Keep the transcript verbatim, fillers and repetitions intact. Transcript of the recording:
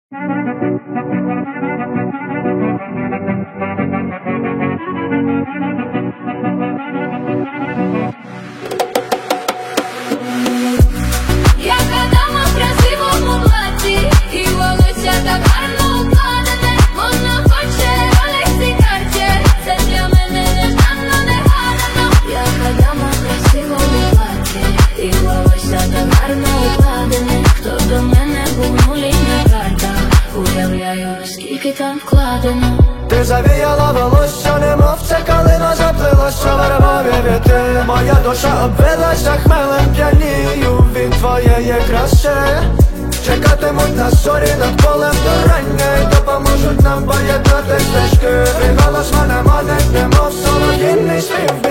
Яка дама в красивому платі, і волосся так гарно укладене. Вона хоче Rolex і Cartier, це для мене нежданно, негадано. Яка дама в красивому платі, і волосся так гарно укладене. Хто до мене був нулі на картах, уявляю, наскільки там вкладено. Ти завіяла волосся, немов це калина заплилася в вербові віти. Моя душа обвилася хмелем, п'янію від твоєї краси. Чекатимуть на зорі над полем до рання, і допоможуть нам поєднати стежки. Твій голос мене манить, немов солов'їний спів.